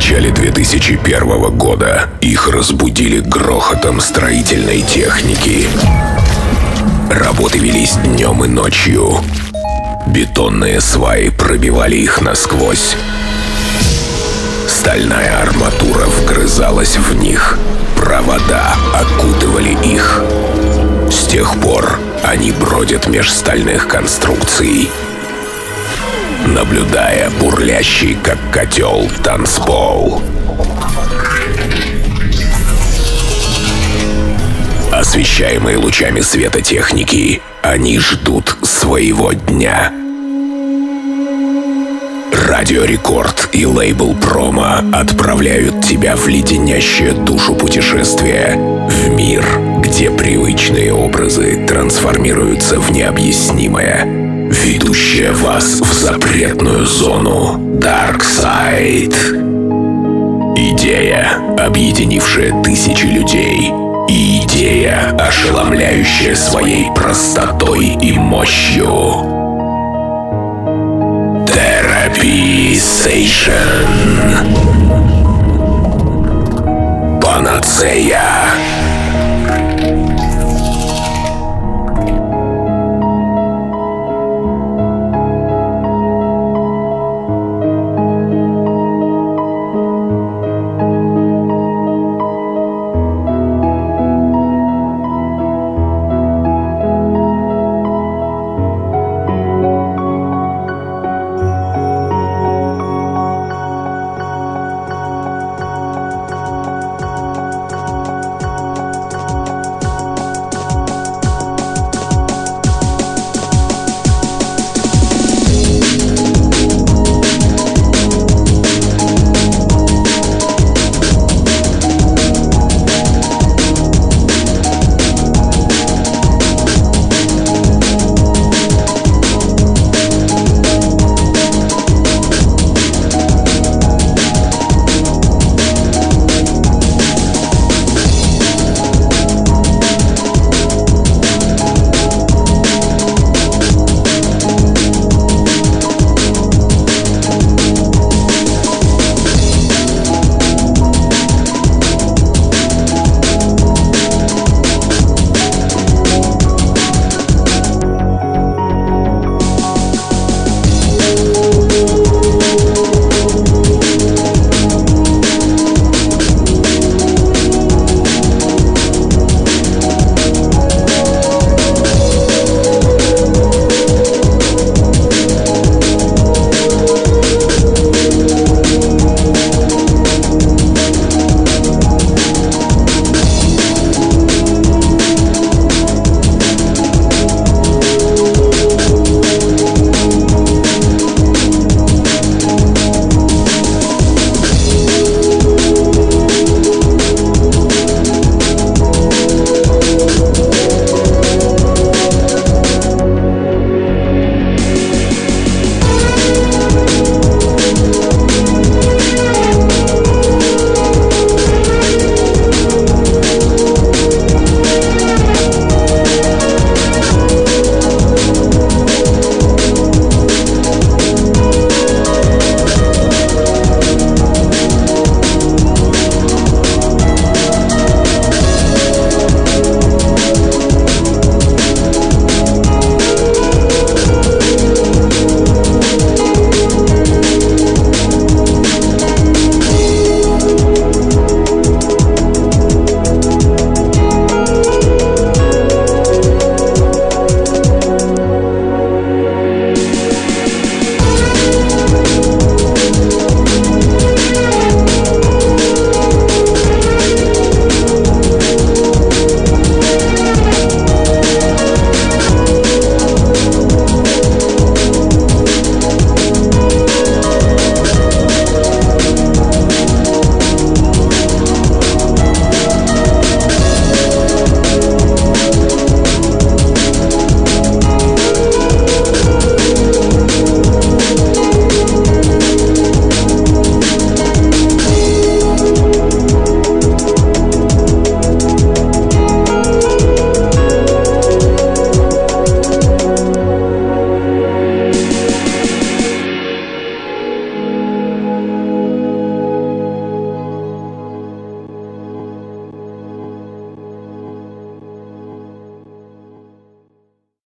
начале 2001 года их разбудили грохотом строительной техники. Работы велись днем и ночью. Бетонные сваи пробивали их насквозь. Стальная арматура вгрызалась в них. Провода окутывали их. С тех пор они бродят меж стальных конструкций, наблюдая бурлящий, как котел, танцпол. Освещаемые лучами света техники, они ждут своего дня. Радио Рекорд и лейбл Промо отправляют тебя в леденящее душу путешествие в мир, где привычные образы трансформируются в необъяснимое, ведущее вас в запретную зону Dark Side. Идея, объединившая тысячи людей, и идея, ошеломляющая своей простотой и мощью. Therapy Station. Панацея.